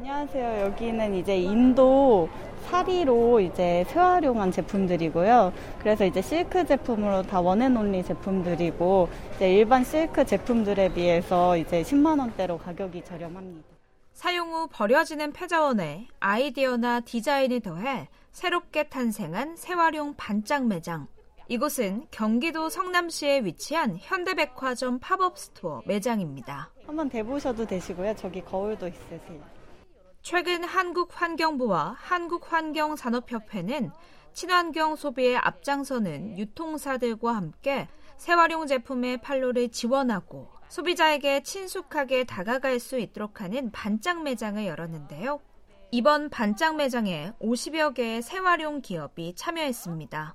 안녕하세요. 여기는 이제 인도 사리로 이제 재활용한 제품들이고요. 그래서 이제 실크 제품으로 다 원앤온리 제품들이고, 이제 일반 실크 제품들에 비해서 이제 10만 원대로 가격이 저렴합니다. 사용 후 버려지는 폐자원에 아이디어나 디자인을 더해 새롭게 탄생한 재활용 반짝 매장. 이곳은 경기도 성남시에 위치한 현대백화점 팝업 스토어 매장입니다. 한번 대보셔도 되시고요. 저기 거울도 있으세요. 최근 한국환경부와 한국환경산업협회는 친환경 소비에 앞장서는 유통사들과 함께 재활용 제품의 판로를 지원하고 소비자에게 친숙하게 다가갈 수 있도록 하는 반짝 매장을 열었는데요. 이번 반짝 매장에 50여 개의 재활용 기업이 참여했습니다.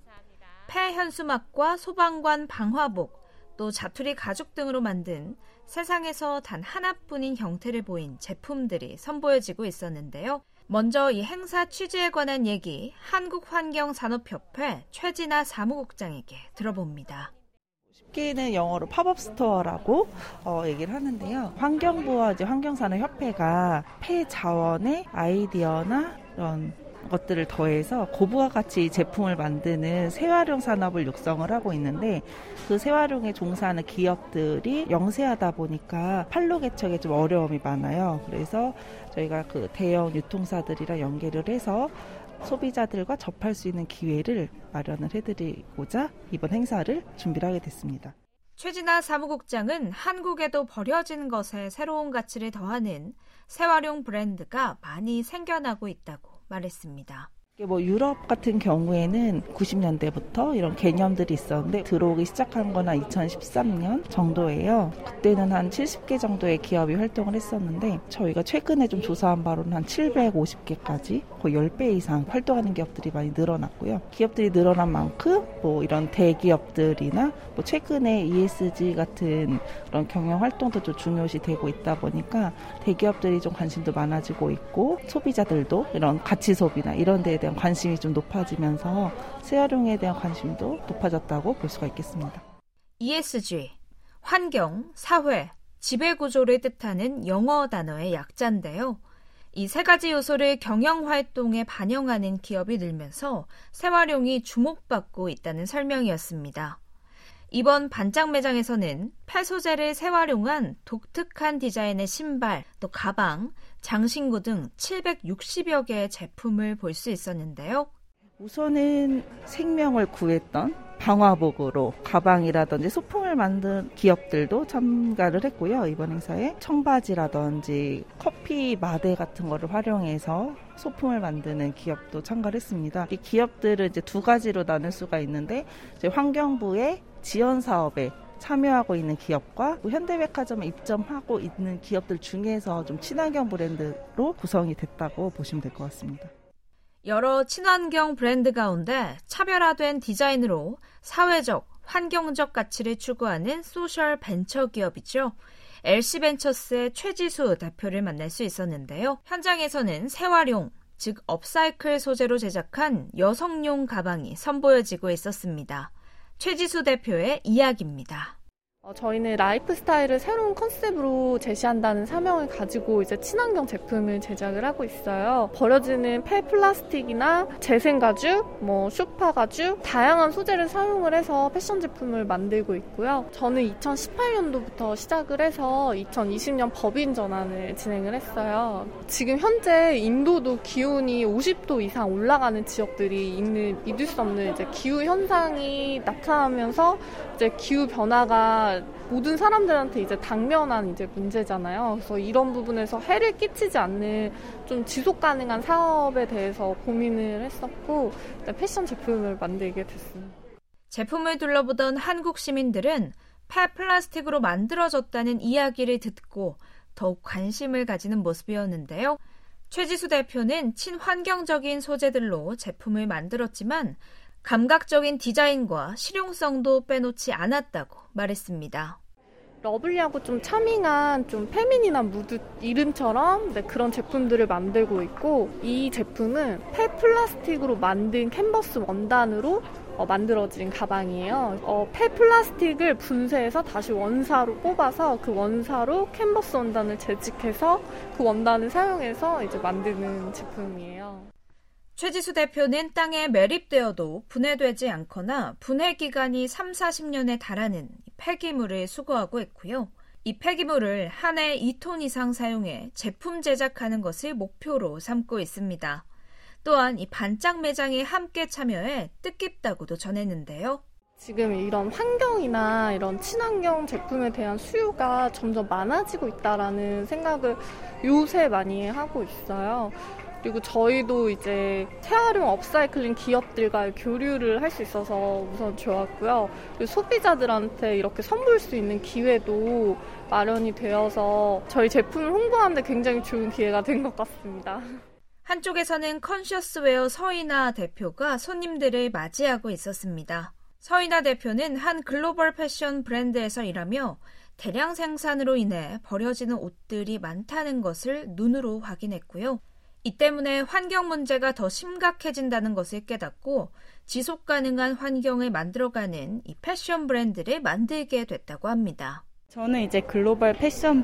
폐현수막과 소방관 방화복, 또 자투리 가죽 등으로 만든 세상에서 단 하나뿐인 형태를 보인 제품들이 선보여지고 있었는데요. 먼저 이 행사 취지에 관한 얘기 한국환경산업협회 최진아 사무국장에게 들어봅니다. 쉽게는 영어로 팝업 스토어라고 얘기를 하는데요. 환경부와 이제 환경산업협회가 폐자원의 아이디어나 이런 것들을 더해서 고부와 가치 제품을 만드는 재활용 산업을 육성을 하고 있는데, 그 재활용에 종사하는 기업들이 영세하다 보니까 판로 개척에 좀 어려움이 많아요. 그래서 저희가 그 대형 유통사들이랑 연계를 해서 소비자들과 접할 수 있는 기회를 마련을 해드리고자 이번 행사를 준비를 하게 됐습니다. 최진아 사무국장은 한국에도 버려진 것에 새로운 가치를 더하는 재활용 브랜드가 많이 생겨나고 있다고 말했습니다. 유럽 같은 경우에는 90년대부터 이런 개념들이 있었는데 들어오기 시작한 건 한 2013년 정도예요. 그때는 한 70개 정도의 기업이 활동을 했었는데 저희가 최근에 좀 조사한 바로는 한 750개까지 거의 10배 이상 활동하는 기업들이 많이 늘어났고요. 기업들이 늘어난 만큼 이런 대기업들이나 최근에 ESG 같은 그런 경영 활동도 좀 중요시 되고 있다 보니까 대기업들이 좀 관심도 많아지고 있고, 소비자들도 이런 가치 소비나 이런 데에 대한 관심이 좀 높아지면서 재활용에 대한 관심도 높아졌다고 볼 수가 있겠습니다. ESG, 환경, 사회, 지배구조를 뜻하는 영어 단어의 약자인데요. 이 세 가지 요소를 경영활동에 반영하는 기업이 늘면서 재활용이 주목받고 있다는 설명이었습니다. 이번 반짝 매장에서는 폐소재를 재활용한 독특한 디자인의 신발, 또 가방, 장신구 등 760여 개의 제품을 볼 수 있었는데요. 우선은 생명을 구했던 방화복으로 가방이라든지 소품을 만든 기업들도 참가를 했고요. 이번 행사에 청바지라든지 커피 마대 같은 거를 활용해서 소품을 만드는 기업도 참가를 했습니다. 이 기업들은 이제 두 가지로 나눌 수가 있는데, 이제 환경부의 지원 사업에 참여하고 있는 기업과 현대백화점에 입점하고 있는 기업들 중에서 좀 친환경 브랜드로 구성이 됐다고 보시면 될 것 같습니다. 여러 친환경 브랜드 가운데 차별화된 디자인으로 사회적, 환경적 가치를 추구하는 소셜 벤처 기업이죠. LC벤처스의 최지수 대표를 만날 수 있었는데요. 현장에서는 재활용, 즉 업사이클 소재로 제작한 여성용 가방이 선보여지고 있었습니다. 최지수 대표의 이야기입니다. 저희는 라이프 스타일을 새로운 컨셉으로 제시한다는 사명을 가지고 이제 친환경 제품을 제작을 하고 있어요. 버려지는 폐플라스틱이나 재생가죽, 쇼파가죽, 다양한 소재를 사용을 해서 패션 제품을 만들고 있고요. 저는 2018년도부터 시작을 해서 2020년 법인 전환을 진행을 했어요. 지금 현재 인도도 기온이 50도 이상 올라가는 지역들이 있는 믿을 수 없는 이제 기후 현상이 나타나면서 이제 기후 변화가 모든 사람들한테 이제 당면한 이제 문제잖아요. 그래서 이런 부분에서 해를 끼치지 않는 좀 지속 가능한 사업에 대해서 고민을 했었고, 패션 제품을 만들게 됐습니다. 제품을 둘러보던 한국 시민들은 폐플라스틱으로 만들어졌다는 이야기를 듣고 더욱 관심을 가지는 모습이었는데요. 최지수 대표는 친환경적인 소재들로 제품을 만들었지만 감각적인 디자인과 실용성도 빼놓지 않았다고 말했습니다. 러블리하고 좀 차밍한 좀 페미닌한 무드 이름처럼 그런 제품들을 만들고 있고, 이 제품은 폐플라스틱으로 만든 캔버스 원단으로 만들어진 가방이에요. 폐플라스틱을 분쇄해서 다시 원사로 뽑아서 그 원사로 캔버스 원단을 재직해서 그 원단을 사용해서 이제 만드는 제품이에요. 최지수 대표는 땅에 매립되어도 분해되지 않거나 분해 기간이 30-40년에 달하는 폐기물을 수거하고 있고요. 이 폐기물을 한 해 2톤 이상 사용해 제품 제작하는 것을 목표로 삼고 있습니다. 또한 이 반짝 매장에 함께 참여해 뜻깊다고도 전했는데요. 지금 이런 환경이나 이런 친환경 제품에 대한 수요가 점점 많아지고 있다라는 생각을 요새 많이 하고 있어요. 그리고 저희도 이제 재활용 업사이클링 기업들과 교류를 할 수 있어서 우선 좋았고요. 그리고 소비자들한테 이렇게 선보일 수 있는 기회도 마련이 되어서 저희 제품을 홍보하는 데 굉장히 좋은 기회가 된 것 같습니다. 한쪽에서는 컨셔스웨어 서인아 대표가 손님들을 맞이하고 있었습니다. 서인아 대표는 한 글로벌 패션 브랜드에서 일하며 대량 생산으로 인해 버려지는 옷들이 많다는 것을 눈으로 확인했고요. 이 때문에 환경 문제가 더 심각해진다는 것을 깨닫고 지속 가능한 환경을 만들어가는 이 패션 브랜드를 만들게 됐다고 합니다. 저는 이제 글로벌 패션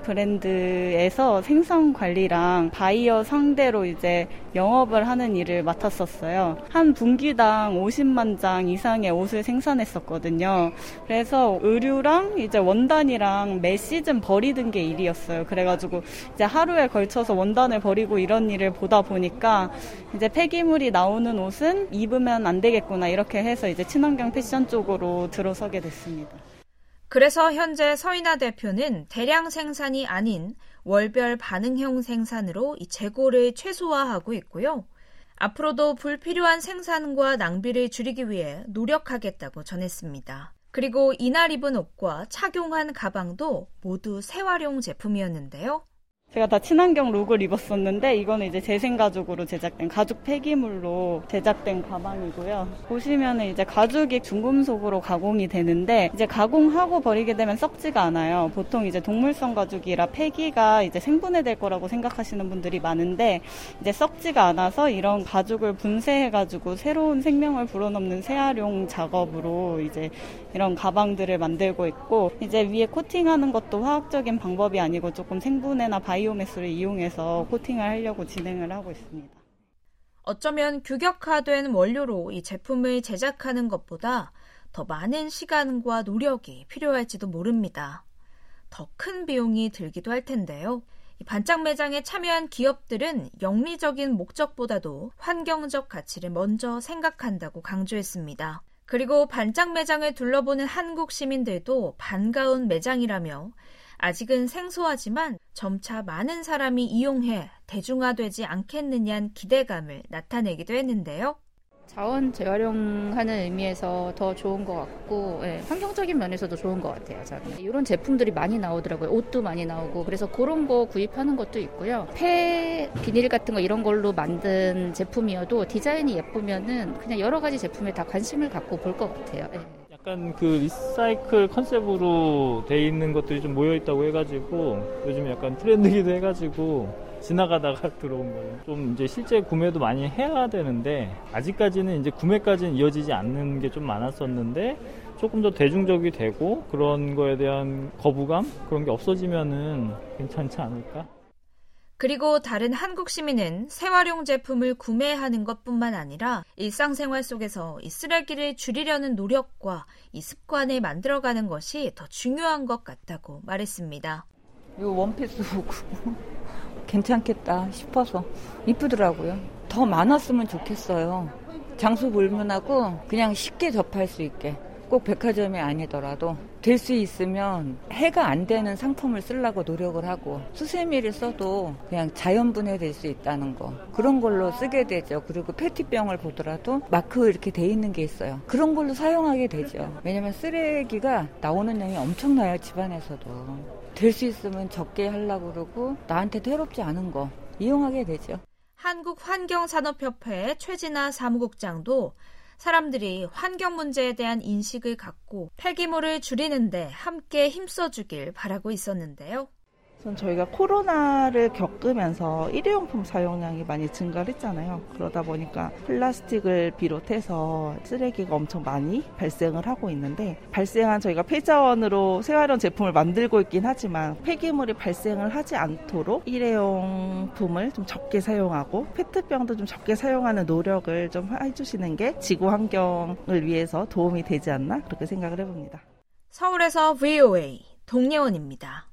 브랜드에서 생산 관리랑 바이어 상대로 이제 영업을 하는 일을 맡았었어요. 한 분기당 50만 장 이상의 옷을 생산했었거든요. 그래서 의류랑 이제 원단이랑 매 시즌 버리던 게 일이었어요. 그래가지고 이제 하루에 걸쳐서 원단을 버리고 이런 일을 보다 보니까 이제 폐기물이 나오는 옷은 입으면 안 되겠구나, 이렇게 해서 이제 친환경 패션 쪽으로 들어서게 됐습니다. 그래서 현재 서인아 대표는 대량 생산이 아닌 월별 반응형 생산으로 이 재고를 최소화하고 있고요. 앞으로도 불필요한 생산과 낭비를 줄이기 위해 노력하겠다고 전했습니다. 그리고 이날 입은 옷과 착용한 가방도 모두 재활용 제품이었는데요. 제가 다 친환경 룩을 입었었는데 이거는 이제 재생가죽으로 제작된 가죽 폐기물로 제작된 가방이고요. 보시면은 이제 가죽이 중금속으로 가공이 되는데 이제 가공하고 버리게 되면 썩지가 않아요. 보통 이제 동물성 가죽이라 폐기가 이제 생분해될 거라고 생각하시는 분들이 많은데 이제 썩지가 않아서 이런 가죽을 분쇄해가지고 새로운 생명을 불어넣는 재활용 작업으로 이제 이런 가방들을 만들고 있고, 이제 위에 코팅하는 것도 화학적인 방법이 아니고 조금 생분해나 바이오매스를 이용해서 코팅을 하려고 진행을 하고 있습니다. 어쩌면 규격화된 원료로 이 제품을 제작하는 것보다 더 많은 시간과 노력이 필요할지도 모릅니다. 더 큰 비용이 들기도 할 텐데요. 이 반짝 매장에 참여한 기업들은 영리적인 목적보다도 환경적 가치를 먼저 생각한다고 강조했습니다. 그리고 반짝 매장을 둘러보는 한국 시민들도 반가운 매장이라며 아직은 생소하지만 점차 많은 사람이 이용해 대중화되지 않겠느냐는 기대감을 나타내기도 했는데요. 자원 재활용하는 의미에서 더 좋은 것 같고, 환경적인 면에서도 좋은 것 같아요. 저는 이런 제품들이 많이 나오더라고요. 옷도 많이 나오고, 그래서 그런 거 구입하는 것도 있고요. 폐 비닐 같은 거 이런 걸로 만든 제품이어도 디자인이 예쁘면은 그냥 여러 가지 제품에 다 관심을 갖고 볼 것 같아요. 약간 그 리사이클 컨셉으로 돼 있는 것들이 좀 모여 있다고 해가지고 요즘 약간 트렌드기도 해가지고 지나가다가 들어온 거예요. 좀 이제 실제 구매도 많이 해야 되는데 아직까지는 이제 구매까지는 이어지지 않는 게 좀 많았었는데 조금 더 대중적이 되고 그런 거에 대한 거부감 그런 게 없어지면은 괜찮지 않을까? 그리고 다른 한국 시민은 재활용 제품을 구매하는 것뿐만 아니라 일상생활 속에서 이 쓰레기를 줄이려는 노력과 이 습관을 만들어가는 것이 더 중요한 것 같다고 말했습니다. 이 원피스 보고 괜찮겠다 싶어서 이쁘더라고요. 더 많았으면 좋겠어요. 장소 불문하고 그냥 쉽게 접할 수 있게. 꼭 백화점이 아니더라도 될 수 있으면 해가 안 되는 상품을 쓰려고 노력을 하고, 수세미를 써도 그냥 자연분해 될 수 있다는 거, 그런 걸로 쓰게 되죠. 그리고 페트병을 보더라도 마크 이렇게 돼 있는 게 있어요. 그런 걸로 사용하게 되죠. 왜냐면 쓰레기가 나오는 양이 엄청나요. 집안에서도. 될 수 있으면 적게 하려고 그러고 나한테 해롭지 않은 거 이용하게 되죠. 한국환경산업협회 최진아 사무국장도 사람들이 환경 문제에 대한 인식을 갖고 폐기물을 줄이는데 함께 힘써주길 바라고 있었는데요. 우선 저희가 코로나를 겪으면서 일회용품 사용량이 많이 증가를 했잖아요. 그러다 보니까 플라스틱을 비롯해서 쓰레기가 엄청 많이 발생을 하고 있는데, 발생한 저희가 폐자원으로 재활용 제품을 만들고 있긴 하지만 폐기물이 발생을 하지 않도록 일회용품을 좀 적게 사용하고 페트병도 좀 적게 사용하는 노력을 좀 해주시는 게 지구 환경을 위해서 도움이 되지 않나 그렇게 생각을 해봅니다. 서울에서 VOA 동예원입니다.